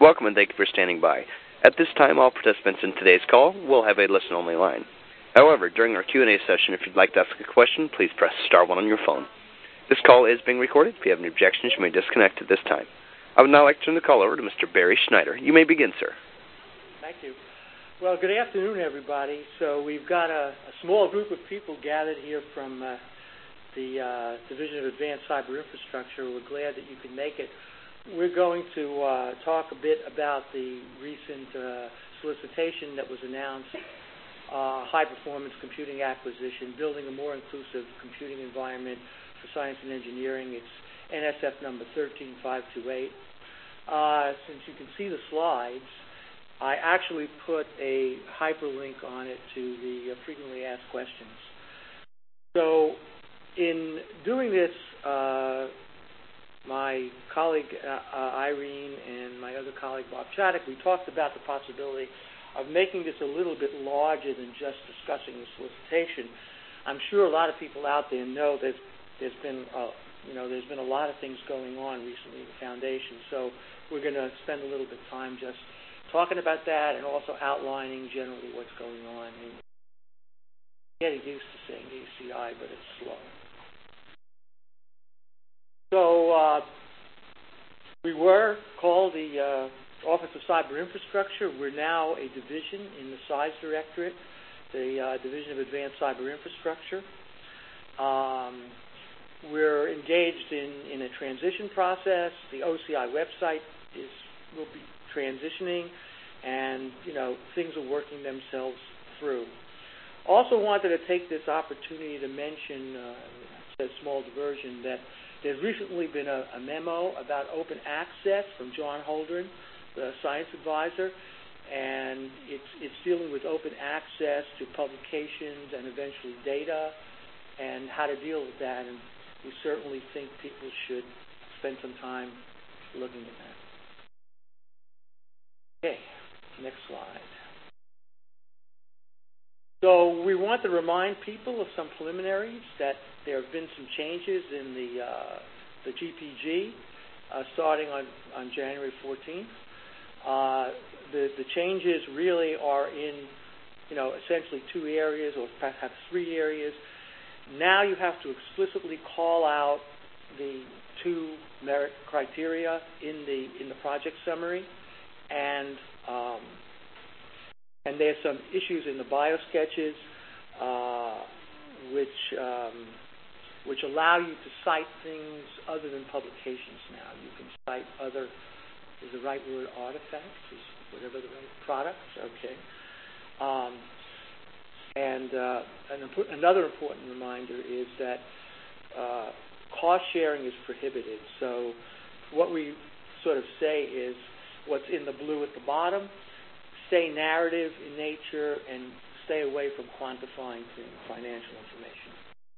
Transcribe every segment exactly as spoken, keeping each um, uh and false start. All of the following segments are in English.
Welcome and thank you for standing by. At this time, all participants in today's call will have a listen-only line. However, during our Q and A session, if you'd like to ask a question, please press star one on your phone. This call is being recorded. If you have any objections, you may disconnect at this time. I would now like to turn the call over to Mister Barry Schneider. You may begin, sir. Thank you. Well, good afternoon, everybody. So we've got a, a small group of people gathered here from uh, the uh, Division of Advanced Cyber Infrastructure. We're glad that you could make it. We're going to uh, talk a bit about the recent uh, solicitation that was announced, uh, high-performance computing acquisition, building a more inclusive computing environment for science and engineering. It's N S F number thirteen five two eight. Uh, since you can see the slides, I actually put a hyperlink on it to the uh, frequently asked questions. So in doing this, uh, my colleague uh, uh, Irene and my other colleague Bob Chaddock, we talked about the possibility of making this a little bit larger than just discussing the solicitation. I'm sure a lot of people out there know that there's been, uh, you know, there's been a lot of things going on recently with the foundation. So we're going to spend a little bit of time just talking about that and also outlining generally what's going on. And getting used to saying A C I, but it's slow. So uh, we were called the uh, Office of Cyber Infrastructure. We're now a division in the S I S Directorate, the uh, Division of Advanced Cyber Infrastructure. Um, we're engaged in, in a transition process. The O C I website is will be transitioning, and you know things are working themselves through. Also wanted to take this opportunity to mention, uh, a small diversion, that there's recently been a, a memo about open access from John Holdren, the science advisor, and it's, it's dealing with open access to publications and eventually data and how to deal with that. And we certainly think people should spend some time looking at that. Okay, next slide. So we want to remind people of some preliminaries that there have been some changes in the uh, the G P G uh, starting on, on January fourteenth. Uh, the, the changes really are in, you know, essentially two areas, or perhaps three areas. Now you have to explicitly call out the two merit criteria in the in the project summary, and um, and there's some issues in the biosketches uh, which um, which allow you to cite things other than publications now. You can cite other, is the right word artifacts, is whatever the right products, okay. Um, and uh, an impo- another important reminder is that uh, cost sharing is prohibited. So what we sort of say is what's in the blue at the bottom, stay narrative in nature and stay away from quantifying financial information.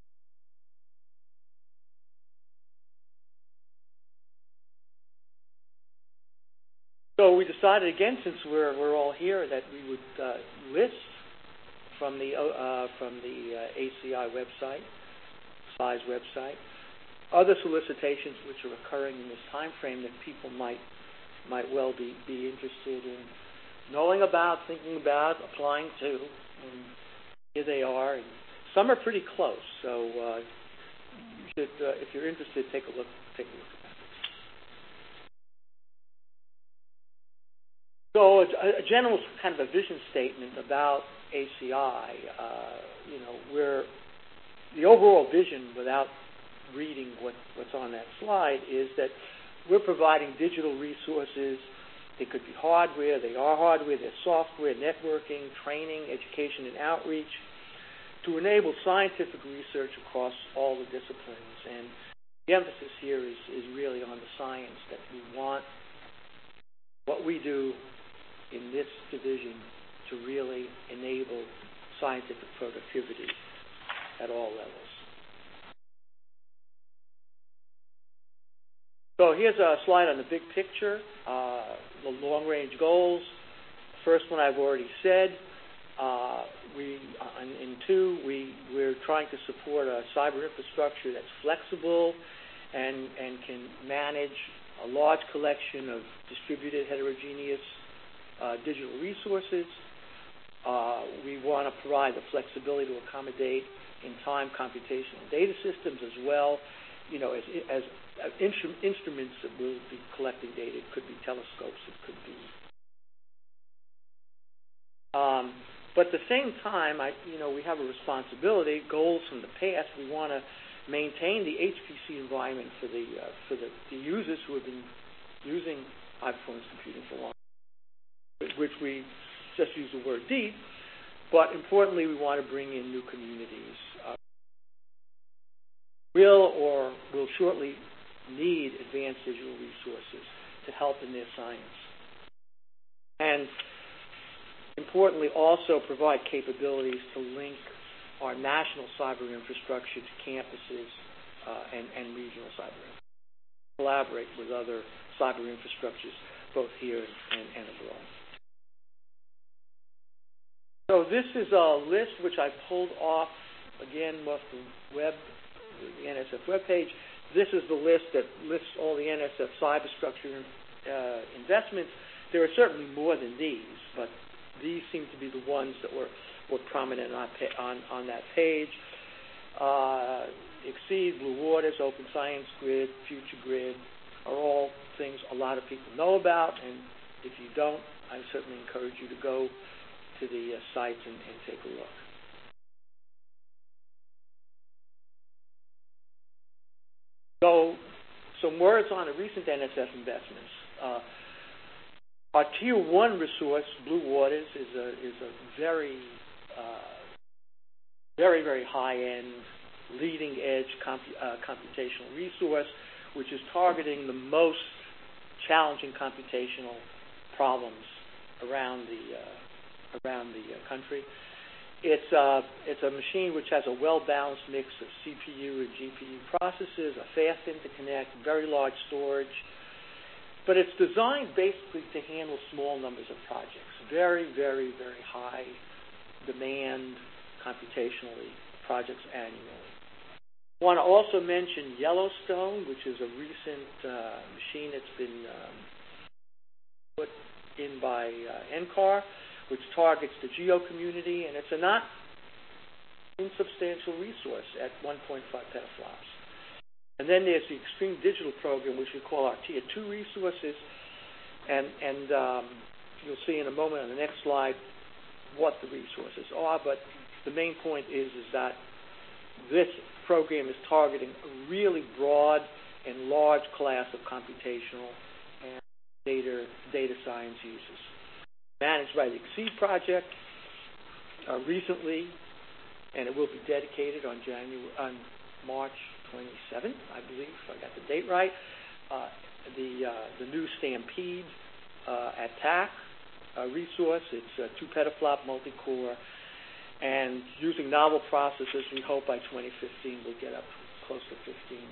So we decided again, since we're we're all here, that we would uh, list from the uh, from the uh, A C I website, S I S website, other solicitations which are occurring in this time frame that people might might well be be interested in knowing about, thinking about, applying to. And here they are. And some are pretty close, so uh, you should, uh, if you're interested, take a look. Take a look at that. So a, a general kind of a vision statement about A C I. Uh, you know, where the overall vision, without reading what, what's on that slide, is that we're providing digital resources. They could be hardware, they are hardware, they're software, networking, training, education, and outreach to enable scientific research across all the disciplines. And the emphasis here is, is really on the science, that we want what we do in this division to really enable scientific productivity at all levels. So here's a slide on the big picture, uh, the long-range goals. First one I've already said. Uh, we, in, in two, we, we're trying to support a cyber infrastructure that's flexible and, and can manage a large collection of distributed heterogeneous uh, digital resources. Uh, we want to provide the flexibility to accommodate in-time computational data systems as well, you know, as, as uh, instru instruments that will be collecting data. It could be telescopes, it could be. Um, but at the same time, I, you know, we have a responsibility, goals from the past. We want to maintain the H P C environment for the uh, for the, the users who have been using high-performance computing for long, which we just use the word deep. But importantly, we want to bring in new communities. Uh, will or will shortly need advanced digital resources to help in their science. And importantly, also provide capabilities to link our national cyber infrastructure to campuses uh, and, and regional cyber infrastructure. Collaborate with other cyber infrastructures, both here and, and abroad. So this is a list which I pulled off, again, off the web, the N S F webpage. This is the list that lists all the N S F cyberstructure uh, investments. There are certainly more than these, but these seem to be the ones that were, were prominent on, on, on that page. Uh, Exceed, Blue Waters, Open Science Grid, Future Grid are all things a lot of people know about, and if you don't, I certainly encourage you to go to the uh, sites and, and take a look. So, some words on the recent N S F investments. Uh, our tier one resource, Blue Waters, is a is a very, uh, very very high end, leading edge comp uh, computational resource, which is targeting the most challenging computational problems around the uh, around the uh, country. It's, uh, it's a machine which has a well-balanced mix of C P U and G P U processors, a fast interconnect, very large storage. But it's designed basically to handle small numbers of projects, very, very, very high demand computationally projects annually. I want to also mention Yellowstone, which is a recent uh, machine that's been um, put in by uh, N C A R, which targets the geo community, and it's a not insubstantial resource at one point five petaflops. And then there's the Extreme Digital program, which we call our tier two resources, and, and um, you'll see in a moment on the next slide what the resources are, but the main point is, is that this program is targeting a really broad and large class of computational and data, data science users. Managed by the Exceed project uh, recently, and it will be dedicated on January on March twenty-seventh, I believe, if I got the date right. Uh, the uh, the new Stampede uh, at T A C uh, resource. It's a two petaflop multi-core, and using novel processors, we hope by twenty fifteen we'll get up close to fifteen.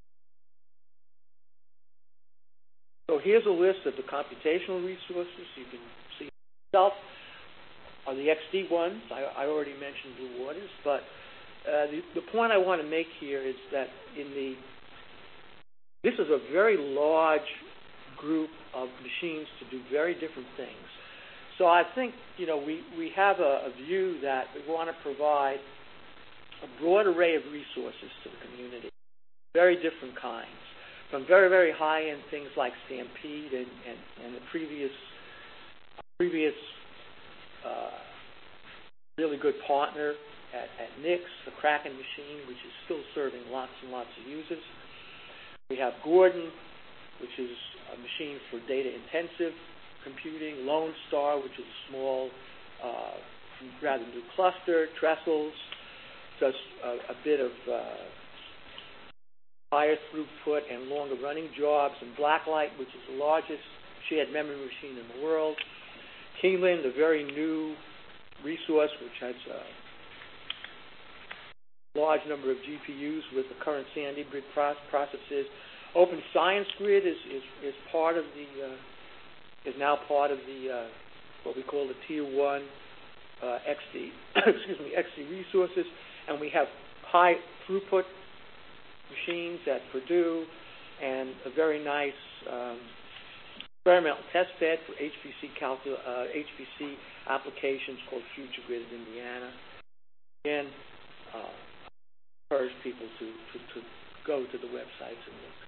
So here's a list of the computational resources. You can see yourself are the X D ones. I, I already mentioned Blue Waters, but uh, the, the point I want to make here is that in the this is a very large group of machines to do very different things. So I think you know we we have a, a view that we want to provide a broad array of resources to the community, very different kinds. From very, very high-end things like Stampede and, and, and the previous previous uh, really good partner at, at N I C S, the Kraken machine, which is still serving lots and lots of users. We have Gordon, which is a machine for data-intensive computing. Lone Star, which is a small, uh, rather new cluster. Trestles, does a, a bit of uh, higher throughput and longer running jobs, and Blacklight, which is the largest shared memory machine in the world. Keeneland, a very new resource which has a large number of G P Us with the current Sandy Bridge processors. Open Science Grid is, is, is part of the uh, is now part of the uh, what we call the Tier One uh, X D excuse me X D resources, and we have high throughput machines at Purdue and a very nice um, experimental test bed for H P C, calcul uh, H P C applications called Future Grid of Indiana. Again, uh, I encourage people to, to, to go to the websites and look.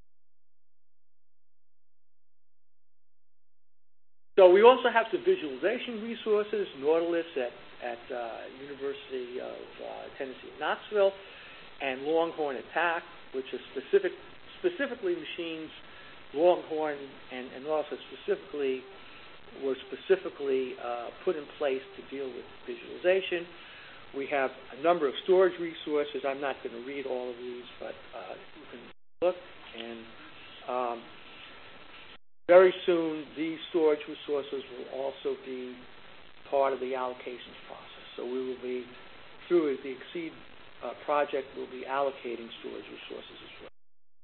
So we also have some visualization resources, Nautilus at, at uh, University of uh, Tennessee at Knoxville, and Longhorn at T A C, which is specific, specifically machines, Longhorn and, and also specifically were specifically uh, put in place to deal with visualization. We have a number of storage resources. I'm not going to read all of these, but uh, you can look. And um, very soon, these storage resources will also be part of the allocations process. So we will be, through the Exceed uh, project, we'll be allocating storage resources as well.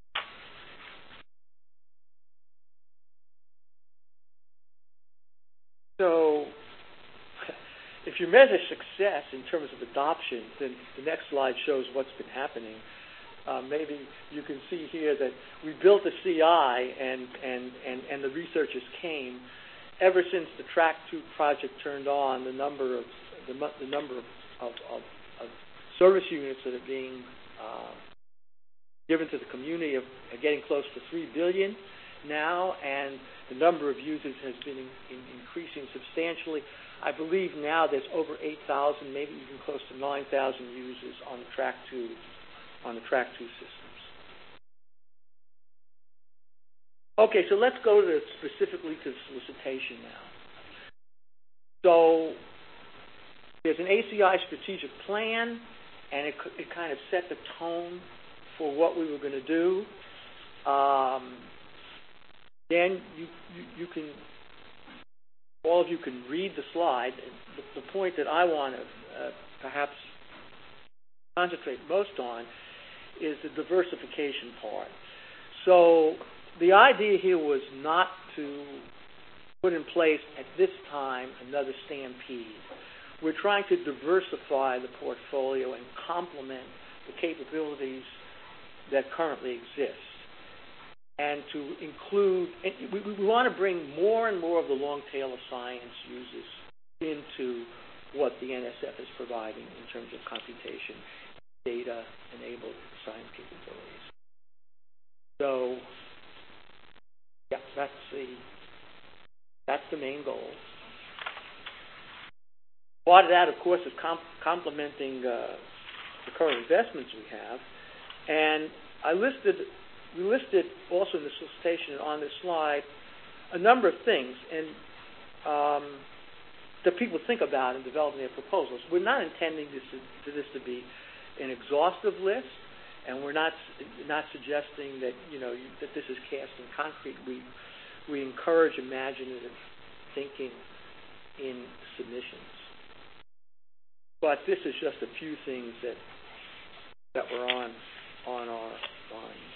So if you measure success in terms of adoption, then the next slide shows what's been happening. Uh, maybe you can see here that we built a C I and, and, and, and the researchers came. Ever since the Track two project turned on, the number of the, the number of, of, of, of service units that are being uh, given to the community are, are getting close to three billion now, and the number of users has been in, in increasing substantially. I believe now there's over eight thousand, maybe even close to nine thousand users on the Track two on the Track two systems. Okay, so let's go to specifically to solicitation now. So there's an A C I strategic plan, and it, it kind of set the tone for what we were going to do. Um, then you, you, you can, all of you can read the slide. The, the point that I want to uh, perhaps concentrate most on is the diversification part. So the idea here was not to put in place at this time another Stampede. We're trying to diversify the portfolio and complement the capabilities that currently exist, and to include, and we, we want to bring more and more of the long tail of science users into what the N S F is providing in terms of computation, data-enabled science capabilities. So, yeah, that's the that's the main goal. Part of that, of course, is comp complementing uh, the current investments we have, and I listed we listed also in the solicitation on this slide a number of things, and um, that people think about in developing their proposals. We're not intending this to, for this to be an exhaustive list, and we're not not suggesting that you know you, that this is cast in concrete. We we encourage imaginative thinking in submissions, but this is just a few things that that were on on our minds.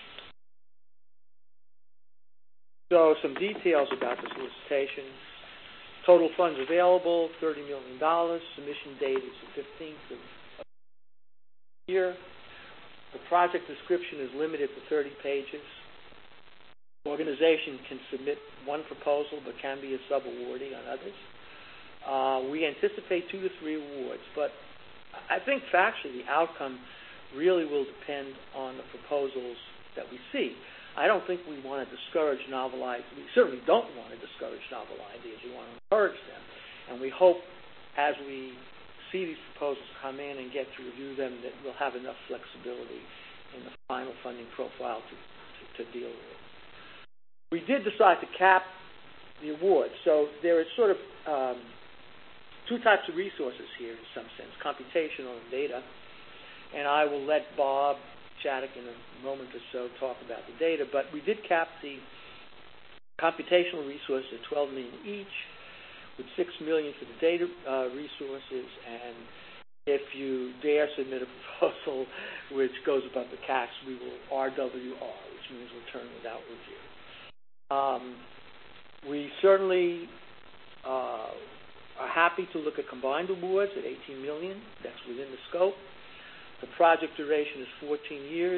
So some details about the solicitation. Total funds available, thirty million dollars. Submission date is the fifteenth of the year. The project description is limited to thirty pages. Organization can submit one proposal but can be a sub-awardee on others. Uh, we anticipate two to three awards, but I think factually the outcome really will depend on the proposals that we see. I don't think we want to discourage novel ideas. We certainly don't want to discourage novel ideas. We want to encourage them. And we hope as we see these proposals come in and get to review them that we'll have enough flexibility in the final funding profile to, to, to deal with it. We did decide to cap the awards. So there is sort of um, two types of resources here in some sense, computational and data. And I will let Bob Shattuck in a moment or so talk about the data, but we did cap the computational resources at twelve million dollars each, with six million dollars for the data uh, resources, and if you dare submit a proposal which goes above the caps, we will R W R, which means return without review. Um, we certainly uh, are happy to look at combined awards at eighteen million dollars. That's within the scope. The project duration is fourteen years,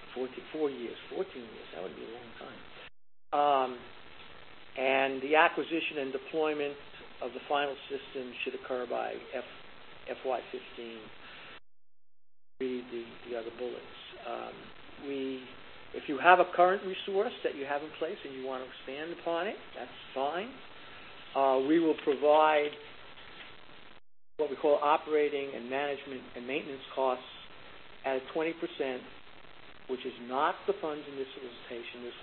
fourteen, four years, fourteen years. That would be a long time. Um, and the acquisition and deployment of the final system should occur by F, FY fifteen. Read the, the other bullets. Um, we, if you have a current resource that you have in place and you want to expand upon it, that's fine. Uh, we will provide what we call operating and management and maintenance costs at twenty percent, which is not the funds in this solicitation. This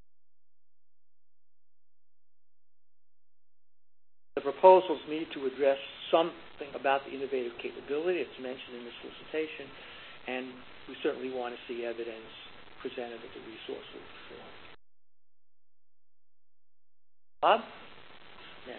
The proposals need to address something about the innovative capability. It's mentioned in the solicitation, and we certainly want to see evidence presented that the resource will perform. Bob? Yeah.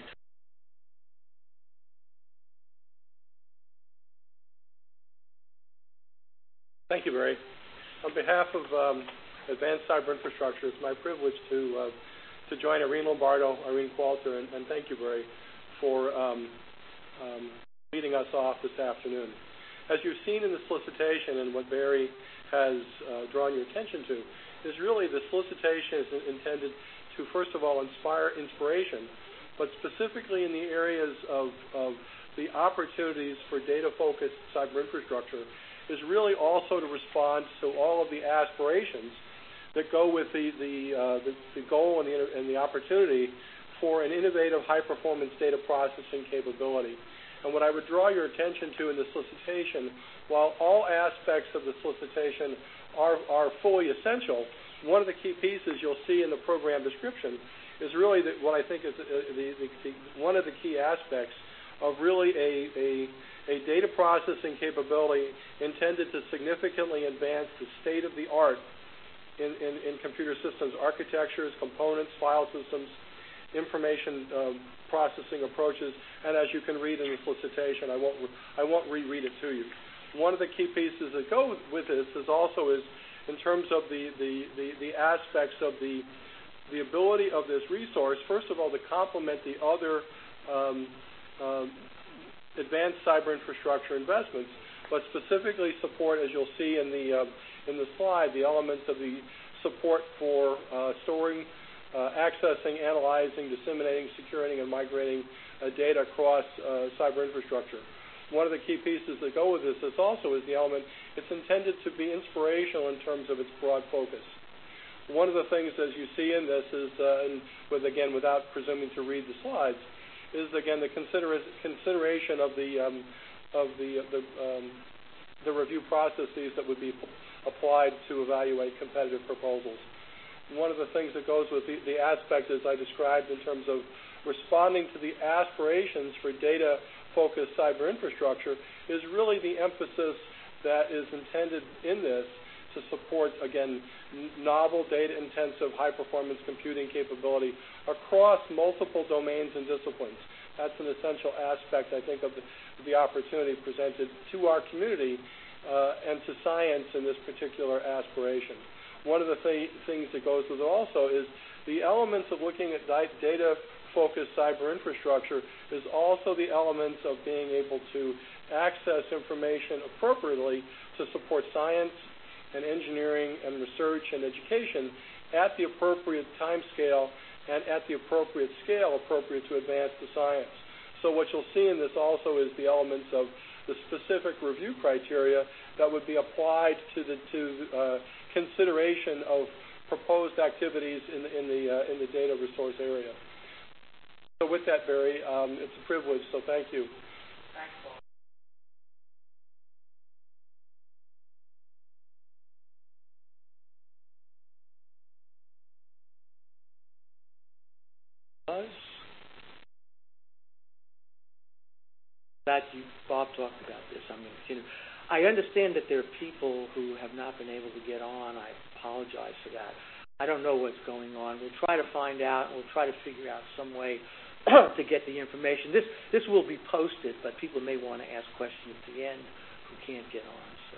Thank you, Barry. On behalf of um, Advanced Cyber Infrastructure, it's my privilege to uh, to join Irene Lombardo, Irene Qualter, and, and thank you, Barry, for um, um, leading us off this afternoon. As you've seen in the solicitation and what Barry has uh, drawn your attention to, is really the solicitation is intended to, first of all, inspire inspiration, but specifically in the areas of, of the opportunities for data-focused cyber infrastructure, is really also to respond to all of the aspirations that go with the, the, uh, the, the goal and the, and the opportunity for an innovative high-performance data processing capability. And what I would draw your attention to in the solicitation, while all aspects of the solicitation are, are fully essential, one of the key pieces you'll see in the program description is really the, what I think is the, the, the, the, one of the key aspects of really a, a, a data processing capability intended to significantly advance the state-of-the-art in, in, in computer systems architectures, components, file systems, information um, processing approaches, and as you can read in the solicitation, I won't, I won't reread it to you. One of the key pieces that go with this is also is in terms of the, the, the, the aspects of the, the ability of this resource, first of all, to complement the other um, um, advanced cyber infrastructure investments, but specifically support, as you'll see in the, uh, in the slide, the elements of the support for uh, storing, Uh, accessing, analyzing, disseminating, securing, and migrating uh, data across uh, cyber infrastructure. One of the key pieces that go with this is also is the element, it's intended to be inspirational in terms of its broad focus. One of the things, as you see in this, is, uh, and with, again, without presuming to read the slides, is, again, the consider- consideration of the, um, of the, the, um, the review processes that would be applied to evaluate competitive proposals. One of the things that goes with the, the aspect, as I described, in terms of responding to the aspirations for data-focused cyber infrastructure, is really the emphasis that is intended in this to support, again, novel data-intensive high-performance computing capability across multiple domains and disciplines. That's an essential aspect, I think, of the, the opportunity presented to our community uh, and to science in this particular aspiration. One of the th- things that goes with it also is the elements of looking at di- data-focused cyber infrastructure is also the elements of being able to access information appropriately to support science and engineering and research and education at the appropriate time scale and at the appropriate scale appropriate to advance the science. So what you'll see in this also is the elements of the specific review criteria that would be applied to the to uh, consideration of proposed activities in the in the uh, in the data resource area. So with that, Barry, um, it's a privilege. So thank you. Thanks, Paul. That you, Bob talked about this. I'm going to continue. I understand that there are people who have not been able to get on. I apologize for that. I don't know what's going on. We'll try to find out, and we'll try to figure out some way to get the information. This this will be posted, but people may want to ask questions at the end who can't get on. So,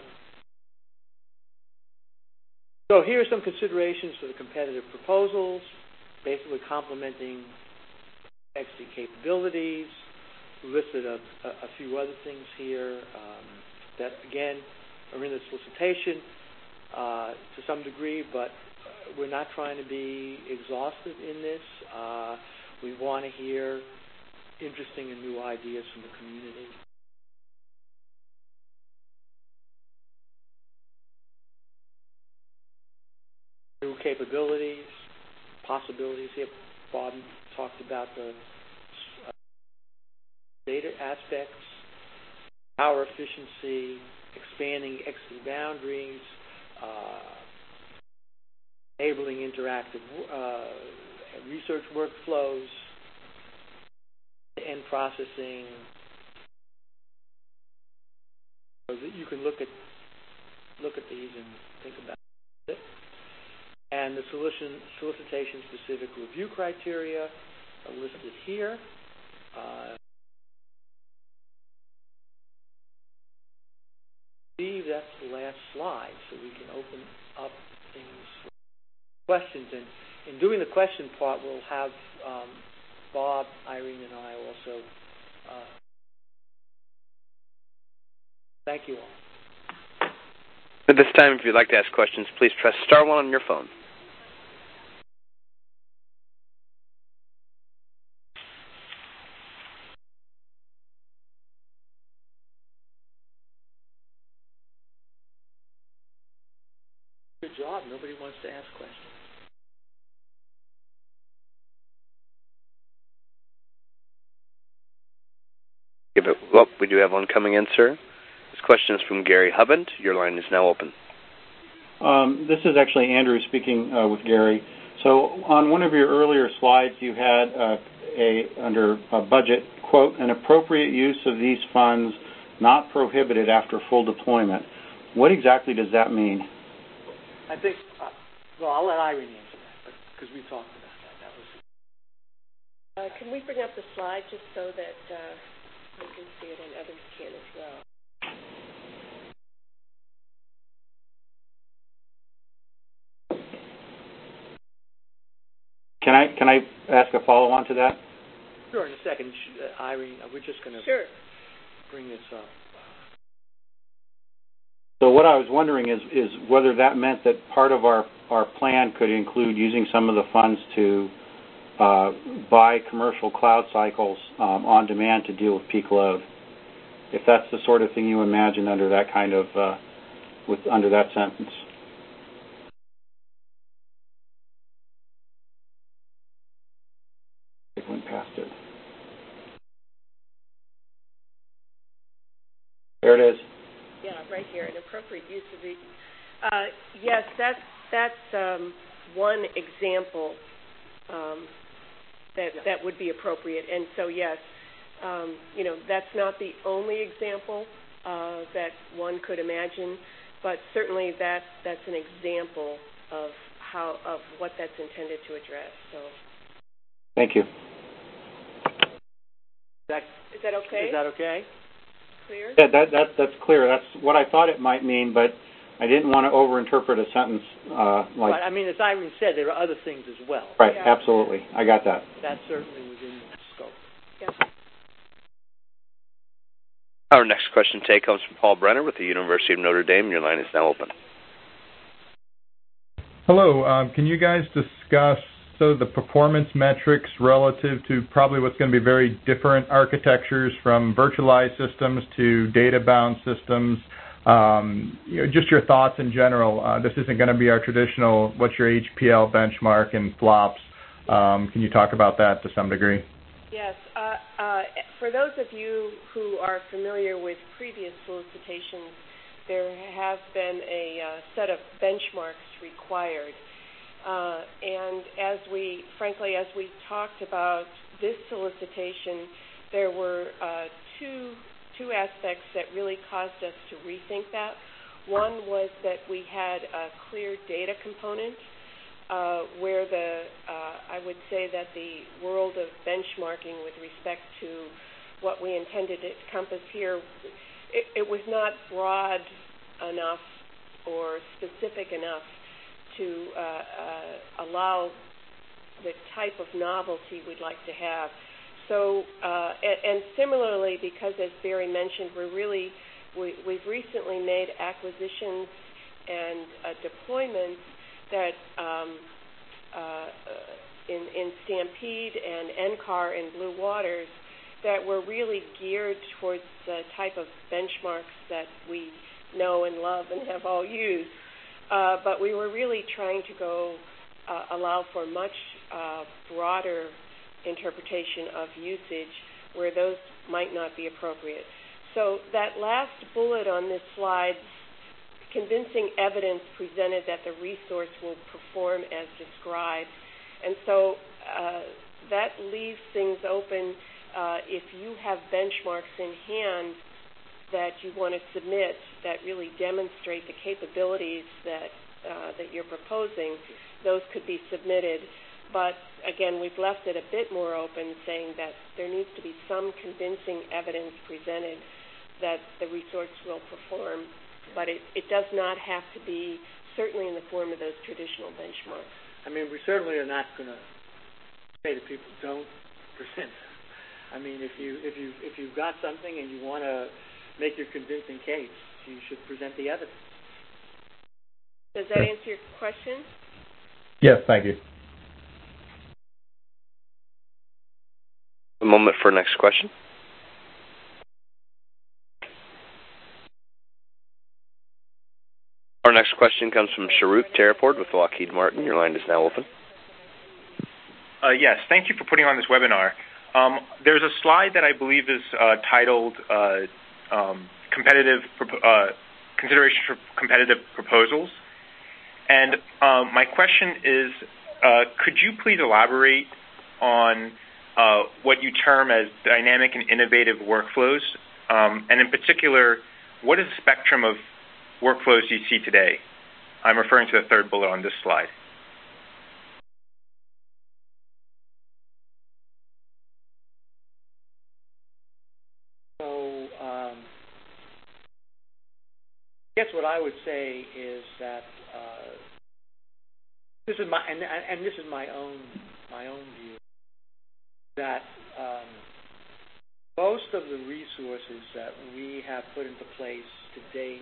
so here are some considerations for the competitive proposals, basically complementing X D capabilities. Listed a, a, a few other things here um, that, again, are in the solicitation. uh, to some degree, but we're not trying to be exhaustive in this. Uh, we want to hear interesting and new ideas from the community. New capabilities, possibilities here. Bob talked about the uh, data aspects, power efficiency, expanding exit boundaries, uh, enabling interactive uh, research workflows, end processing, so that you can look at look at these and think about it. And the solution, solicitation-specific review criteria are listed here. Uh, I believe that's the last slide, so we can open up things for questions. And in doing the question part, we'll have um, Bob, Irene, and I also. Uh, thank you all. At this time, if you'd like to ask questions, please press star one on your phone. Good job. Nobody wants to ask questions. Give it. Well, we do have one coming in, sir. This question is from Gary Hubbard. Your line is now open. Um, this is actually Andrew speaking uh, with Gary. So on one of your earlier slides, you had uh, a under a budget, quote, an appropriate use of these funds not prohibited after full deployment. What exactly does that mean? I think, uh, well, I'll let Irene answer that, because we talked about that. That was. Uh, can we bring up the slide just so that uh, we can see it and others can as well? Can I can I ask a follow-on to that? Sure, in a second. Uh, Irene, we're just going to sure. bring this up. So what I was wondering is, is whether that meant that part of our, our plan could include using some of the funds to uh, buy commercial cloud cycles um, on demand to deal with peak load. If that's the sort of thing you imagine under that kind of, uh, with under that sentence. It went past it. There it is. Yeah, right here, an appropriate use of the. Uh, yes, that's that's um, one example um, that yeah. that would be appropriate, and so yes, um, you know that's not the only example uh, that one could imagine, but certainly that that's an example of how of what that's intended to address. So. Thank you. That, is that okay? Is that okay? Clear? Yeah, that, that, that's clear. That's what I thought it might mean, but I didn't want to overinterpret a sentence uh, like... Right. I mean, as Irene said, there are other things as well. Right, yeah. absolutely. I got that. That's certainly within the scope. Yeah. Our next question today comes from Paul Brenner with the University of Notre Dame. Your line is now open. Hello. Um, can you guys discuss so the performance metrics relative to probably what's going to be very different architectures from virtualized systems to data-bound systems? Um, you know, just your thoughts in general. Uh, this isn't going to be our traditional, what's your H P L benchmark and flops. Um, can you talk about that to some degree? Yes. Uh, uh, for those of you who are familiar with previous solicitations, there have been a uh, set of benchmarks required. Uh, and as we, frankly, as we talked about this solicitation, there were uh, two two aspects that really caused us to rethink that. One was that we had a clear data component uh, where the, uh, I would say that the world of benchmarking with respect to what we intended to encompass here, it, it was not broad enough or specific enough to uh, uh, allow the type of novelty we'd like to have. So, uh, and, and similarly, because as Barry mentioned, we're really, we, we've recently made acquisitions and uh, deployments that um, uh, in, in Stampede and N C A R and Blue Waters that were really geared towards the type of benchmarks that we know and love and have all used. Uh, but we were really trying to go uh, allow for much uh, broader interpretation of usage where those might not be appropriate. So that last bullet on this slide, convincing evidence presented that the resource will perform as described. And so uh, that leaves things open. Uh, if you have benchmarks in hand that you want to submit that really demonstrate the capabilities that uh, that you're proposing, those could be submitted. But again, we've left it a bit more open, saying that there needs to be some convincing evidence presented that the resource will perform, but it, it does not have to be certainly in the form of those traditional benchmarks. I mean, we certainly are not going to say to people, don't present. I mean, if you if you if you've got something and you want to make your convincing case, you should present the evidence. Does that answer your question? Yes, thank you. A moment for next question. Our next question comes from Sharuk Terraport with Lockheed Martin. Your line is now open. Uh, yes, thank you for putting on this webinar. Um, there's a slide that I believe is uh, titled uh, um, "Competitive uh, Consideration for Competitive Proposals," and um, my question is, uh, could you please elaborate on uh, what you term as dynamic and innovative workflows, um, and in particular, what is the spectrum of workflows you see today? I'm referring to the third bullet on this slide. So um, I guess what I would say is that uh, this is my and, and this is my own my own view that um, most of the resources that we have put into place to date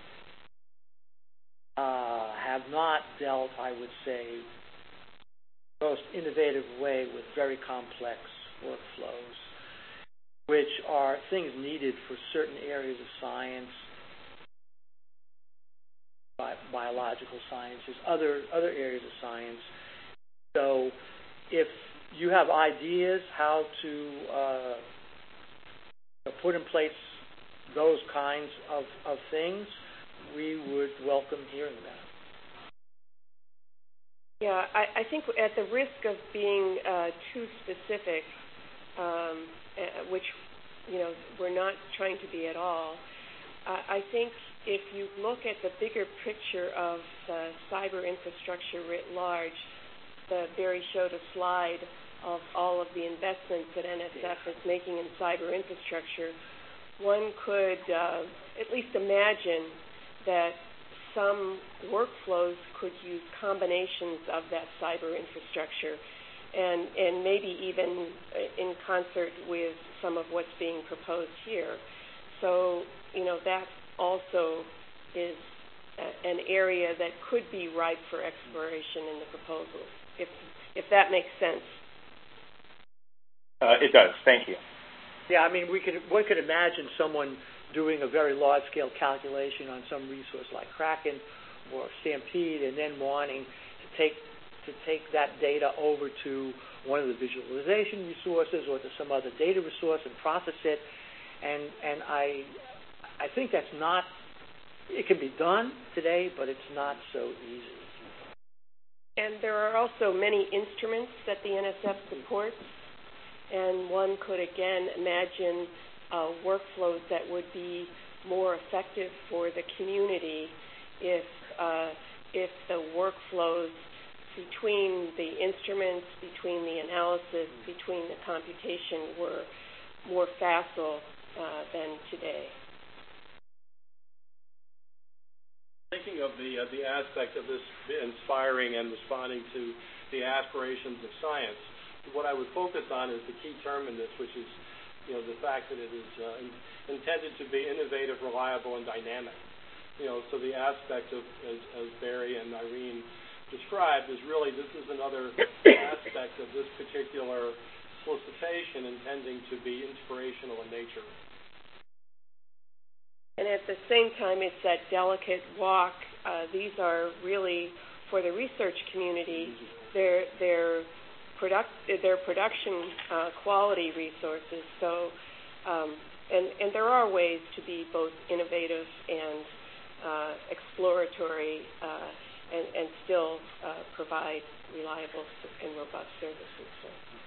uh, have not dealt, I would say, most innovative way with very complex workflows, which are things needed for certain areas of science, bi biological sciences, other other areas of science. So, if you have ideas how to uh, put in place those kinds of, of things, we would welcome hearing that. Yeah, I, I think at the risk of being uh, too specific, um, uh, which you know we're not trying to be at all, uh, I think if you look at the bigger picture of uh, cyber infrastructure writ large, the Barry showed a slide of all of the investments that N S F is making in cyber infrastructure. One could uh, at least imagine that some workflows could use combinations of that cyber infrastructure and, and maybe even in concert with some of what's being proposed here. So, you know, that also is a, an area that could be ripe for exploration in the proposals, if, if that makes sense. Uh, it does. Thank you. Yeah, I mean, we could one could imagine someone doing a very large-scale calculation on some resource like Kraken or Stampede, and then wanting to take to take that data over to one of the visualization resources or to some other data resource and process it. And and I I think that's not. It can be done today, but it's not so easy. And there are also many instruments that the N S F supports. And one could, again, imagine uh, workflows that would be more effective for the community if uh, if the workflows between the instruments, between the analysis, between the computation were more facile uh, than today. Thinking of the uh, the aspect of this inspiring and responding to the aspirations of science, what I would focus on is the key term in this, which is, you know, the fact that it is uh, in, intended to be innovative, reliable, and dynamic. you know, so the aspect of, as, as Barry and Irene described, is really this is another aspect of this particular solicitation intending to be inspirational in nature. And at the same time, it's that delicate walk. Uh, these are really, for the research community, they're, they're, product, they're production uh, quality resources. So, um, and, and there are ways to be both innovative and uh, exploratory uh, and, and still uh, provide reliable and robust services. So.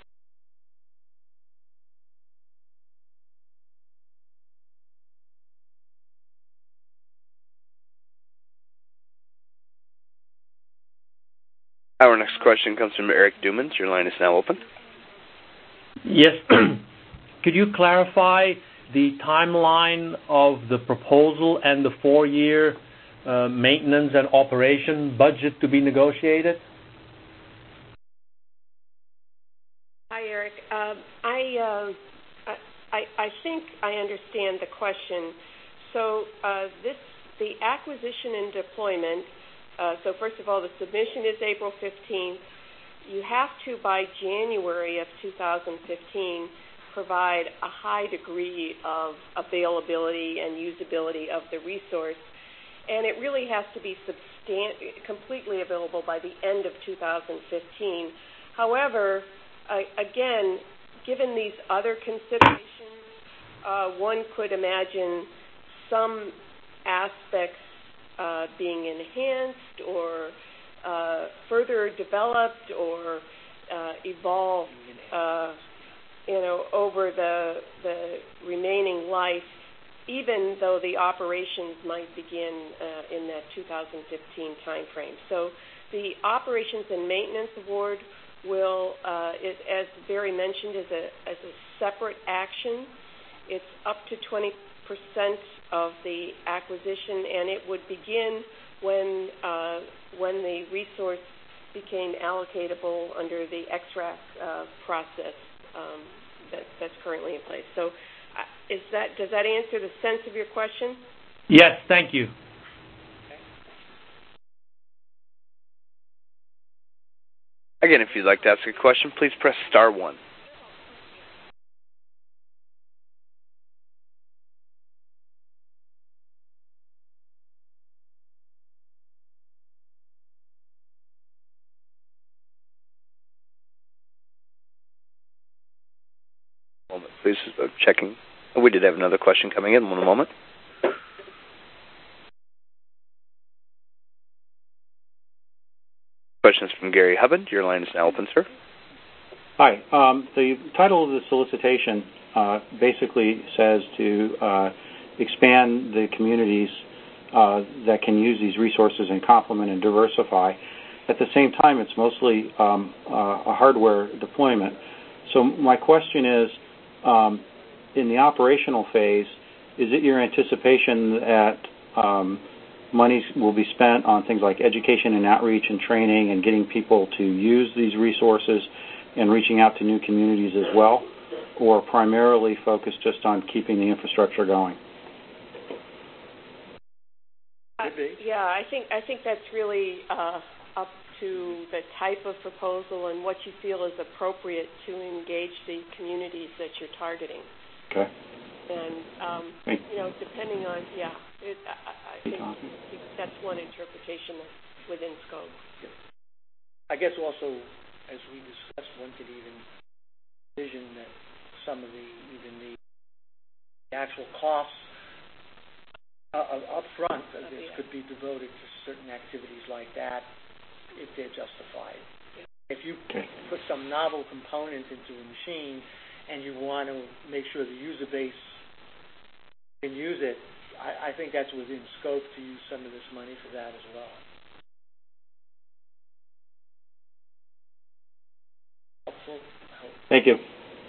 Our next question comes from Eric Dumans. Your line is now open. Yes. Could you clarify the timeline of the proposal and the four-year uh, maintenance and operation budget to be negotiated? Hi, Eric. Um, I, uh, I I think I understand the question. So uh, this the acquisition and deployment. Uh, so first of all, the submission is April fifteenth. You have to, by January of two thousand fifteen, provide a high degree of availability and usability of the resource. And it really has to be substan- completely available by the end of two thousand fifteen. However, uh, again, given these other considerations, uh, one could imagine some aspects Uh, being enhanced or uh, further developed or uh, evolved, uh, you know, over the the remaining life, even though the operations might begin uh, in that two thousand fifteen timeframe. So the operations and maintenance award will, uh, is, as Barry mentioned, is a as a separate action. It's up to twenty percent of the acquisition, and it would begin when uh, when the resource became allocatable under the X RAC uh, process um, that, that's currently in place. So, uh, is that does that answer the sense of your question? Yes, thank you. Okay. Again, if you'd like to ask a question, please press star one. Moment, please. Uh, checking. We did have another question coming in. One moment. Questions from Gary Hubbard. Your line is now open, sir. Hi. Um, the title of the solicitation uh, basically says to uh, expand the communities uh, that can use these resources and complement and diversify. At the same time, it's mostly um, uh, a hardware deployment. So my question is, um, in the operational phase, is it your anticipation that um, money will be spent on things like education and outreach and training and getting people to use these resources and reaching out to new communities as well, or primarily focused just on keeping the infrastructure going? Uh, yeah, I think I think that's really uh, up to the type of proposal and what you feel is appropriate to engage the communities that you're targeting. Okay. And um, you know, depending on yeah, it, I, I think that's one interpretation that's within scope. I guess also, as we discussed, one could even envision that some of the even the actual costs uh, up front of this could be devoted to certain activities like that if they're justified. If you put some novel component into a machine and you want to make sure the user base can use it, I, I think that's within scope to use some of this money for that as well. Helpful? Thank you.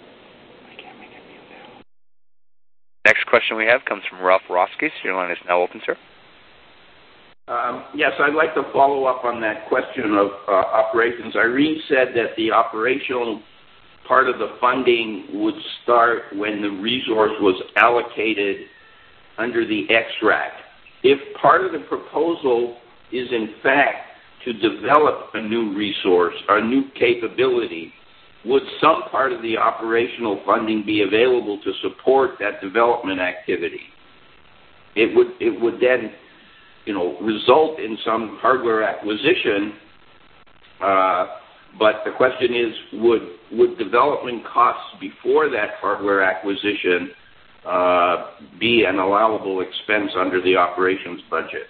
Next question we have comes from Ralph Roskis. Your line is now open, sir. Um, yes, I'd like to follow up on that question of uh, operations. Irene said that the operational part of the funding would start when the resource was allocated under the X RAC. if part of the proposal is in fact to develop a new resource or a new capability, would some part of the operational funding be available to support that development activity? It would it would then, you know, result in some hardware acquisition. Uh, but the question is, would would development costs before that hardware acquisition uh, be an allowable expense under the operations budget?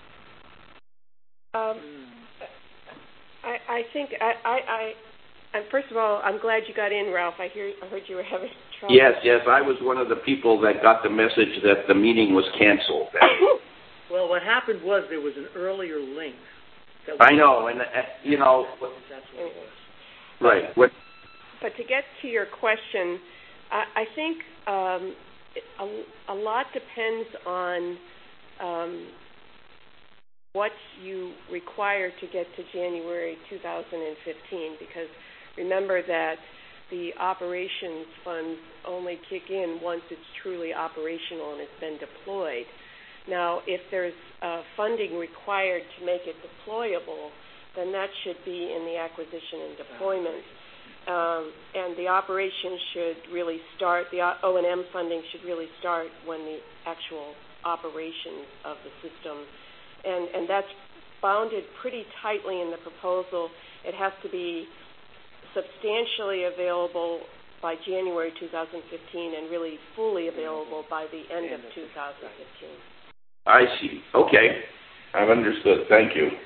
Um, I, I think I, I, I and first of all, I'm glad you got in, Ralph. I hear I heard you were having trouble. Yes, yes, I was one of the people that got the message that the meeting was canceled. Well, what happened was there was an earlier link. That I know, and uh, you know, that's what it was. right. What, but to get to your question, I, I think um, a, a lot depends on um, what you require to get to January two thousand fifteen, because remember that the operations funds only kick in once it's truly operational and it's been deployed. Now, if there's uh, funding required to make it deployable, then that should be in the acquisition and deployment. Um, and the operation should really start, the O and M funding should really start when the actual operation of the system. And, and that's bounded pretty tightly in the proposal. It has to be substantially available by January two thousand fifteen and really fully available by the end of two thousand fifteen. I see. Okay. I've understood. Thank you.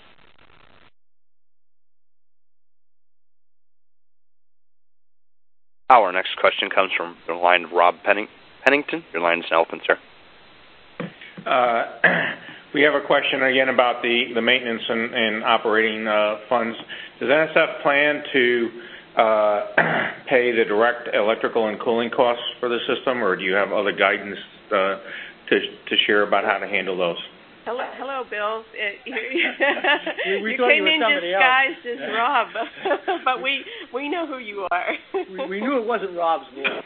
Our next question comes from the line of Rob Penning- Pennington. Your line is now open, sir. Uh, we have a question again about the, the maintenance and, and operating uh, funds. Does N S F plan to uh, pay the direct electrical and cooling costs for the system, or do you have other guidance uh, to, to share about how to handle those? Hello, hello, Bill. It, you we, we you thought came you were in somebody disguised else. as Rob, but we we know who you are. we, we knew it wasn't Rob's voice.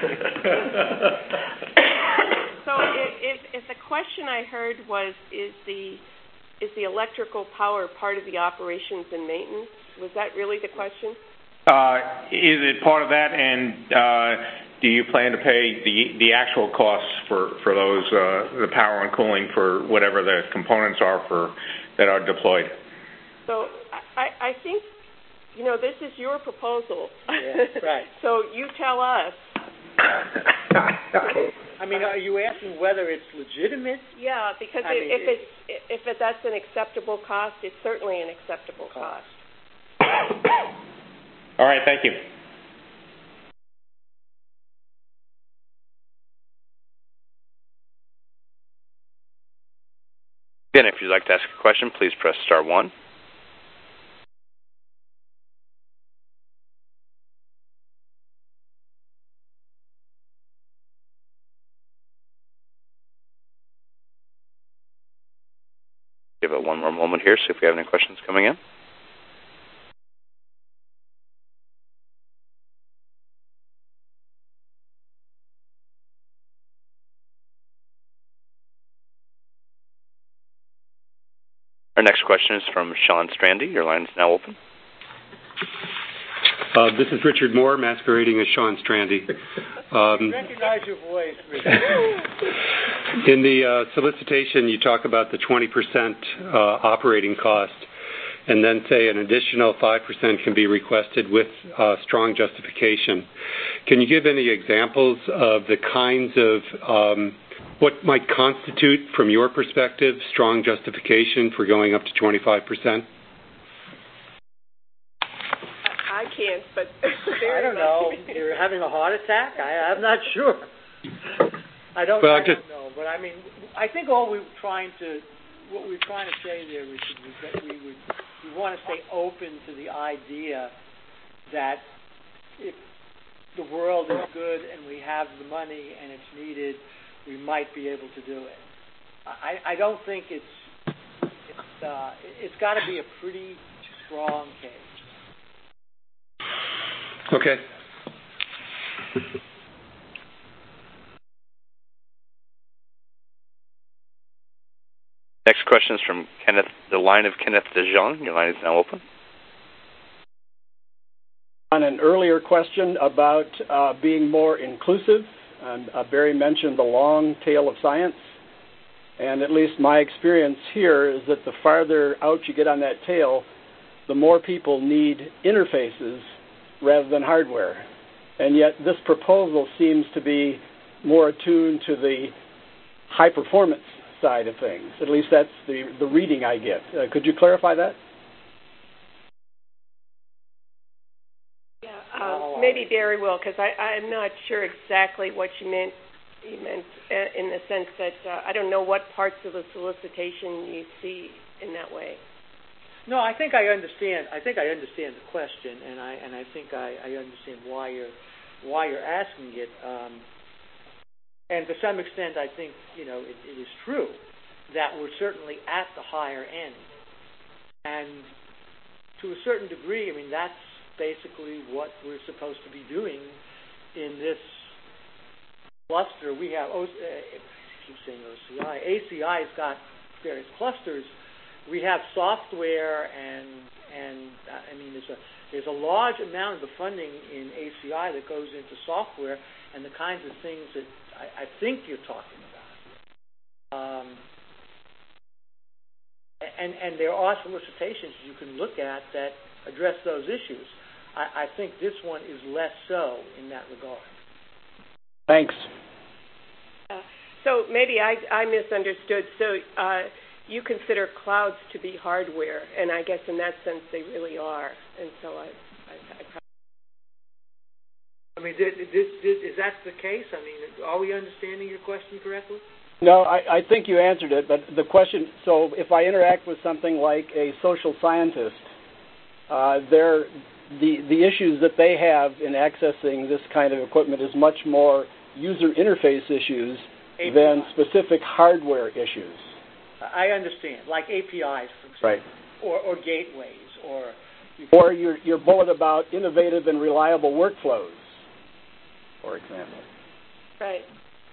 So, if, if the question I heard was, is the is the electrical power part of the operations and maintenance? Was that really the question? Uh, is it part of that, and uh, do you plan to pay the the actual costs for for those uh, the power and cooling for whatever the components are for that are deployed? So I, I think you know this is your proposal. Yeah, right. So you tell us. I mean, are you asking whether it's legitimate? Yeah, because I if, mean, if it's if it, that's an acceptable cost, it's certainly an acceptable cost. All right, thank you. Again, if you'd like to ask a question, please press star one. Give it one more moment here, see if we have any questions coming in. Our next question is from Sean Strandy. Your line is now open. Uh, this is Richard Moore, masquerading as Sean Strandy. Um, recognize your voice, Richard. In the uh, solicitation, you talk about the twenty percent uh, operating cost, and then say an additional five percent can be requested with uh, strong justification. Can you give any examples of the kinds of um, what might constitute, from your perspective, strong justification for going up to twenty-five percent? I can't, but I don't know. You're having a heart attack? I, I'm not sure. I don't, well, I just, don't know, but I mean, I think all we're trying to, what we're trying to say there, Richard, is that we would, we want to stay open to the idea that if the world is good and we have the money and it's needed, we might be able to do it. I, I don't think it's, it's, uh, it's got to be a pretty strong case. Okay. Next question is from Kenneth, the line of Kenneth DeJong. Your line is now open. On an earlier question about uh, being more inclusive, and uh, Barry mentioned the long tail of science, and at least my experience here is that the farther out you get on that tail, the more people need interfaces rather than hardware. And yet this proposal seems to be more attuned to the high-performance side of things. At least that's the, the reading I get. Uh, could you clarify that? Yeah, um, maybe Barry will, because I'm not sure exactly what you meant. You meant uh, in the sense that uh, I don't know what parts of the solicitation you see in that way. No, I think I understand. I think I understand the question, and I and I think I, I understand why you're why you're asking it. Um, and to some extent, I think you know it, it is true that we're certainly at the higher end, and to a certain degree, I mean that's basically what we're supposed to be doing in this cluster. We have O- uh, I keep saying O C I. A C I's got various clusters. We have software, and and uh, I mean, there's a there's a large amount of the funding in A C I that goes into software and the kinds of things that I, I think you're talking about. Um, and and there are solicitations you can look at that address those issues. I, I think this one is less so in that regard. Thanks. Uh, so maybe I I misunderstood. So. Uh, You consider clouds to be hardware, and I guess in that sense they really are. And so I, I, I probably. I mean, this, this, this, is that the case? I mean, are we understanding your question correctly? No, I, I think you answered it. But the question: so if I interact with something like a social scientist, uh, they're, the the issues that they have in accessing this kind of equipment is much more user interface issues A P I. Than specific hardware issues. I understand, like A P Is, for example, right. or, or gateways, or you or your your bullet about innovative and reliable workflows, for example. Right.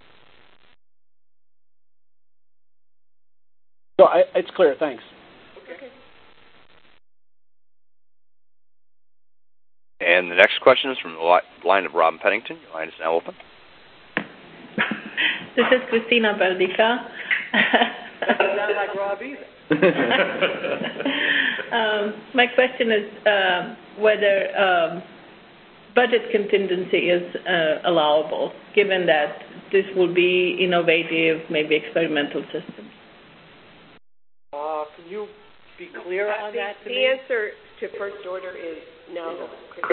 So I, it's clear. Thanks. Okay. And the next question is from the line of Robin Pennington. Your line is now open. This is Christina Baldica. Doesn't sound like Rob either. um, my question is uh, whether um, budget contingency is uh, allowable, given that this will be innovative, maybe experimental systems. Uh, can you be clear uh, on the, that? To the me? answer to first order is no.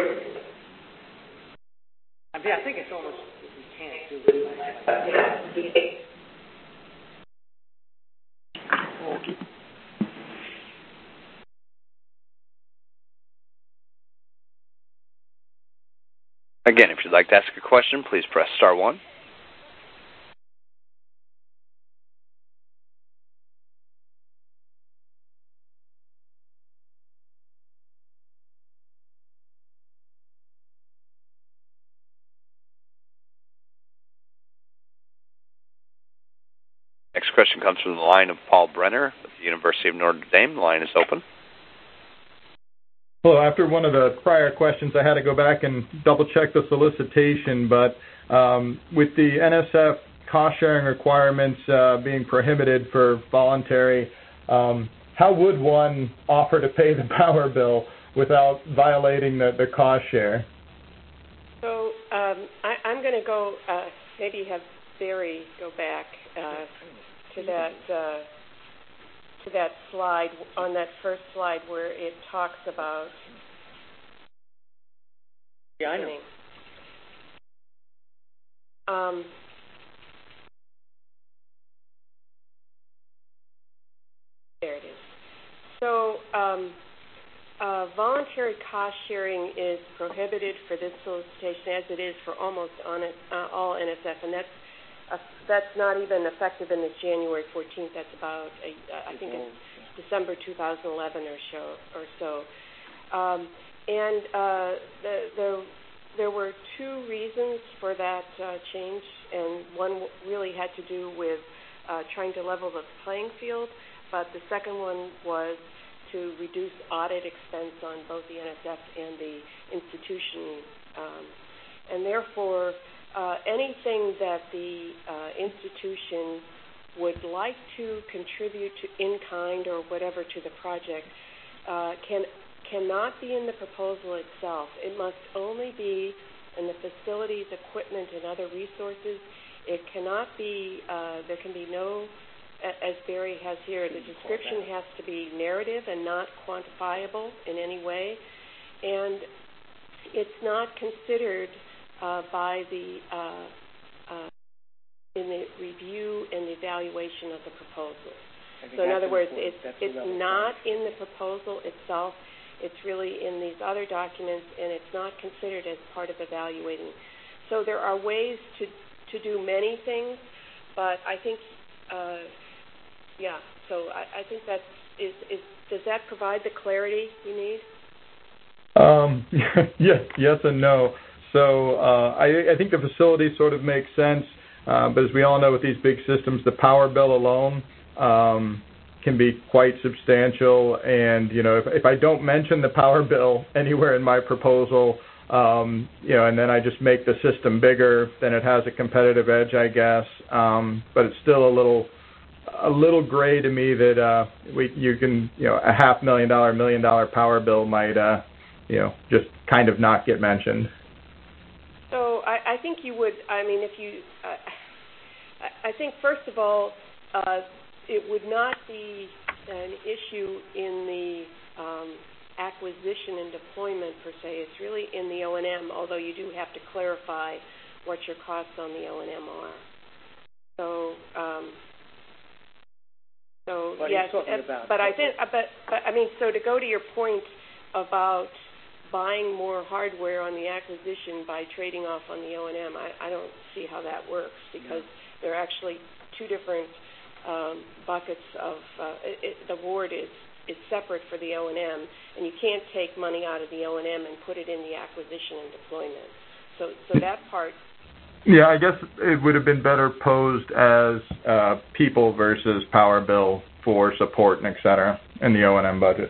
I mean, I think it's almost we can't do it. Like Again, if you'd like to ask a question, please press star one. Next question comes from the line of Paul Brenner with the University of Notre Dame. The line is open. Well, after one of the prior questions, I had to go back and double-check the solicitation, but um, with the N S F cost-sharing requirements uh, being prohibited for voluntary, um, how would one offer to pay the power bill without violating the, the cost share? So um, I, I'm going to go, uh, maybe have Barry go back uh, to that uh, to that slide, on that first slide where it talks about. Yeah, I know. Um, there it is. So um, uh, voluntary cost sharing is prohibited for this solicitation, as it is for almost on it, uh, all N S F, and that's uh, that's not even effective in this January fourteenth. That's about a, uh, I think it's December two thousand eleven or so. Or so. Um, and uh, the, the, there were two reasons for that uh, change, and one really had to do with uh, trying to level the playing field. but the second one was to reduce audit expense on both the N S F and the institution. Um, and therefore, uh, anything that the uh, institution would like to contribute to in kind or whatever to the project uh, can cannot be in the proposal itself. It must only be in the facilities, equipment, and other resources. It cannot be, uh, there can be no, as Barry has here, the description has to be narrative and not quantifiable in any way. And it's not considered uh, by the, uh, uh, in the review and the evaluation of the proposal. So in other words, it's, it's not in the proposal itself. It's really in these other documents, and it's not considered as part of evaluating. So there are ways to, to do many things, but I think, uh, yeah, so I, I think that is, is, does that provide the clarity you need? Um, yes, yes and no. So uh, I, I think the facility sort of makes sense, uh, but as we all know with these big systems, the power bill alone um, can be quite substantial. And, you know, if, if I don't mention the power bill anywhere in my proposal, um, you know, and then I just make the system bigger, then it has a competitive edge, I guess. Um, but it's still a little a little gray to me that uh, we you can, you know, a half million dollar, million dollar power bill might, uh, you know, just kind of not get mentioned. So I, I think you would, I mean, if you, uh, I think first of all, uh, it would not be an issue in the um, acquisition and deployment per se. It's really in the O and M, although you do have to clarify what your costs on the O and M are. So, um, so what yes, are you talking about? but I think, but, but I mean, so to go to your point about buying more hardware on the acquisition by trading off on the O and M, I, I don't see how that works because yeah. There are actually two different um, buckets of uh, it, it, the award is is separate for the O and M, and you can't take money out of the O and M and put it in the acquisition and deployment. So, so that part. Yeah, I guess it would have been better posed as uh, people versus power bill for support and et cetera in the O and M budget.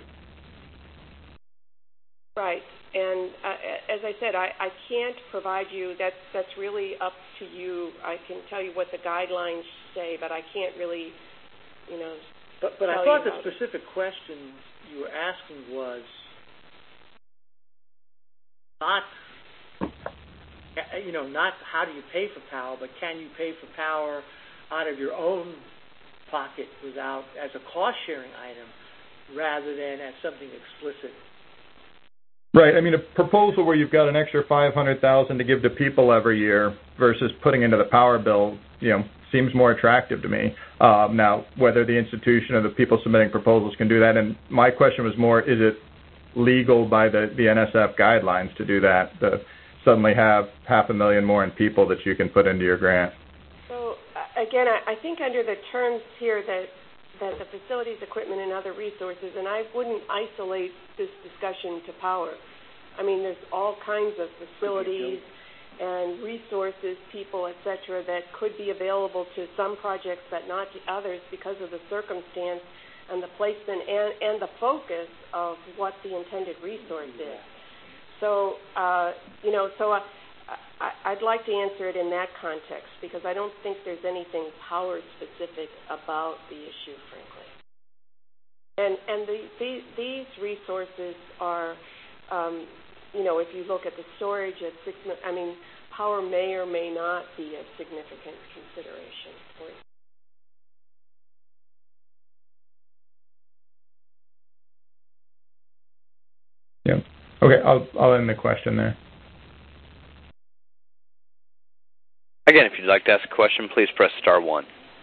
Right, and uh, as I said, I, I can't provide you, that's, that's really up to you. I can tell you what the guidelines say, but I can't really, you know, But, but I thought the specific it. question you were asking was not, you know, not how do you pay for power, but can you pay for power out of your own pocket without, as a cost-sharing item, rather than as something explicit. Right. I mean, a proposal where you've got an extra five hundred thousand dollars to give to people every year versus putting into the power bill, you know, seems more attractive to me. Um, now, whether the institution or the people submitting proposals can do that, and my question was more, is it legal by the, the N S F guidelines to do that, to suddenly have half a million more in people that you can put into your grant? So, uh, again, I, I think under the terms here that that the facilities, equipment, and other resources, and I wouldn't isolate this discussion to power. I mean, there's all kinds of facilities and resources, people, et cetera, that could be available to some projects but not to others because of the circumstance and the placement and, and the focus of what the intended resource is. So, uh, you know, so uh, I, I'd like to answer it in that context because I don't think there's anything power-specific about the issue, frankly. And and the, the, these resources are, um, you know, if you look at the storage at six, I mean, power may or may not be a significant consideration for you. Yeah. Okay, I'll I'll end the question there. Again, if you'd like to ask a question, please press star one.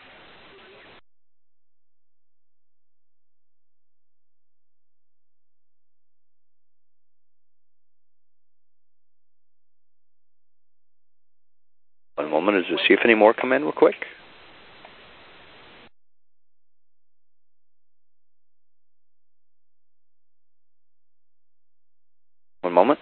One moment as we see if any more come in real quick. One moment.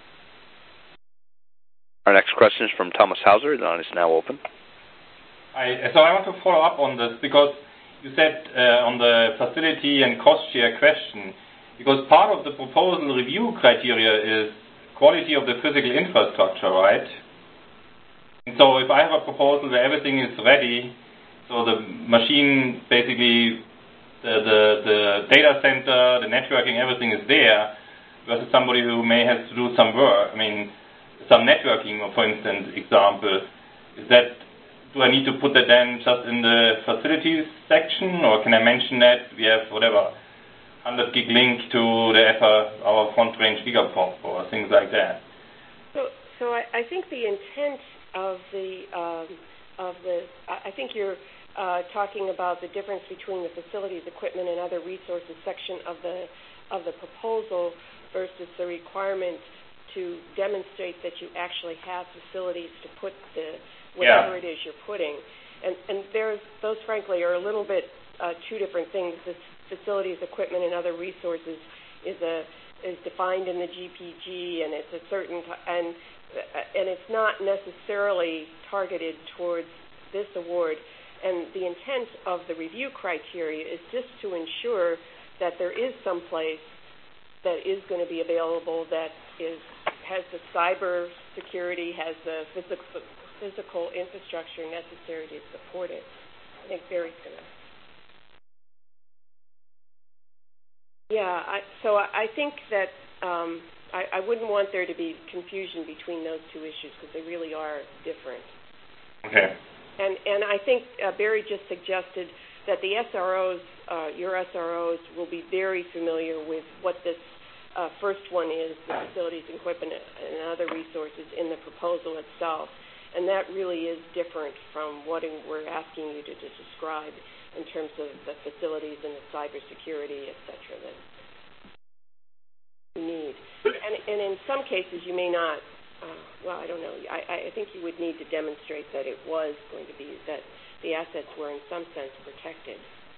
Our next question is from Thomas Hauser. The line is now open. I, so I want to follow up on this because you said uh, on the facility and cost share question, because part of the proposal review criteria is quality of the physical infrastructure, right? And so if I have a proposal where everything is ready, so the machine, basically the, the, the data center, the networking, everything is there, versus somebody who may have to do some work, I mean, some networking, for instance, example, is that, do I need to put that then just in the facilities section, or can I mention that we have whatever, one hundred gig link to the F R, our front range gigapop, or things like that? So, so I, I think the intent of the um, of the, I think you're uh, talking about the difference between the facilities, equipment, and other resources section of the of the proposal versus the requirement to demonstrate that you actually have facilities to put the whatever yeah. it is you're putting. And, and there's, those, frankly, are a little bit uh, two different things. This facilities, equipment, and other resources is a is defined in the G P G, and it's a certain t- and and it's not necessarily targeted towards this award. And the intent of the review criteria is just to ensure that there is some place that is going to be available that is has the cyber security, has the physical physical infrastructure necessary to support it. I think Barry's going to. Yeah, I, so I, I think that um, I, I wouldn't want there to be confusion between those two issues because they really are different. Okay. And and I think uh, Barry just suggested that the S R Os, uh, your S R Os, will be very familiar with what this uh, first one is, the facilities, equipment, and other resources in the proposal itself. And that really is different from what we're asking you to, to describe in terms of the facilities and the cybersecurity, et cetera, that you need. And, and in some cases, you may not, uh, well, I don't know. I, I think you would need to demonstrate that it was going to be, that the assets were in some sense protected.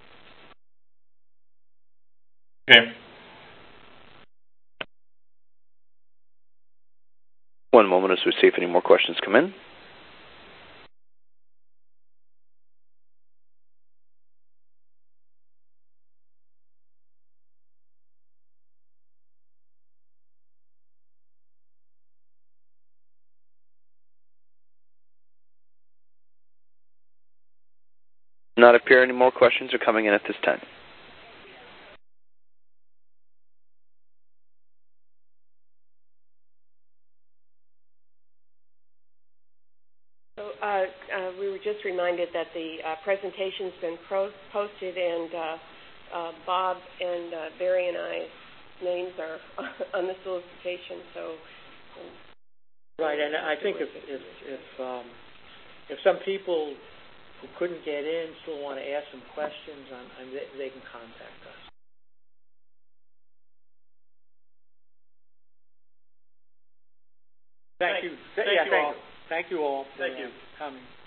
Okay. One moment as we see if any more questions come in. Not appear any more questions are coming in at this time. So uh, uh, we were just reminded that the uh, presentation's been pro- posted, and uh, uh, Bob and uh, Barry and I's names are on the solicitation. So right, and I think if if if, um, if some people who couldn't get in still want to ask some questions, on, on they, they can contact us. Thank, thank you. Thank yeah, you thank all. you. Thank you all for Thank you. coming.